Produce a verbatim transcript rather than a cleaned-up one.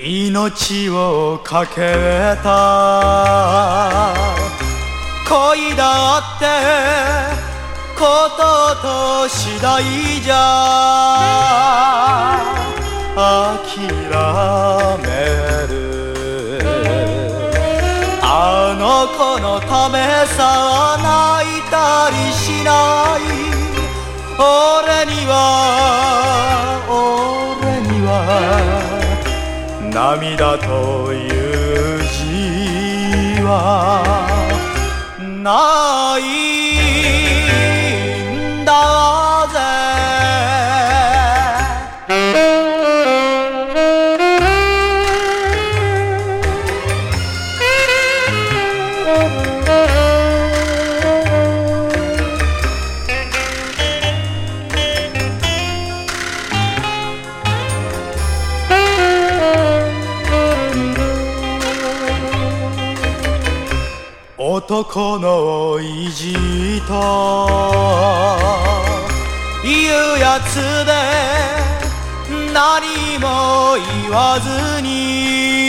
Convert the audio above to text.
命をかけた恋だってことと次第じゃ諦める。あの子のためさ泣いたりしない。俺には俺には涙という字はないんだぜ。男の意地というやつで何も言わずに